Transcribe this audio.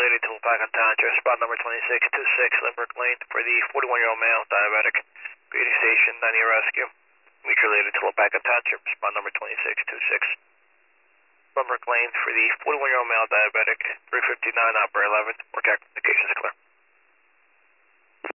related to Wapakoneta Township, spot number 2626 Limerick Lane for the 41-year-old male, diabetic, Beauty Station, 90 rescue. Meet related to Wapakoneta Township, spot number 2626 Limerick Lane for the 41-year-old male, diabetic, 359 operator 11. Work actification is clear.